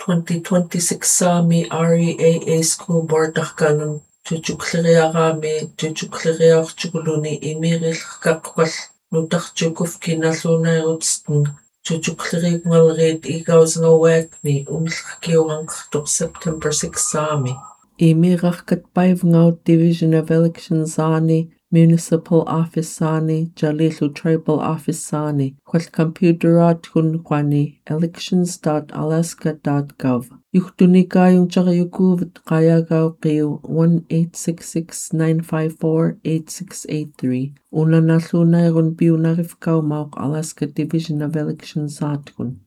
2026 Sami REAA School Board Kanun Chuchukleriarami Chuchukleriarchukuluni Imiril Nutarchukuf Kinalunairutsn Chuchukleri Igausngawakni Umlkiwank September 6 Sami Imirachkatpaivngau Division of Elections Sani Municipal Office Sani Jalilu Tribal Office Sani Kwal Computerat Kunkwani elections.alaska.gov Yuhtunikayung Chakayukuvat Kayagaw Kiyo 1-866-954-8683 Unanalunay Run Biunarifkaw Mauk Alaska Division of Elections Atkun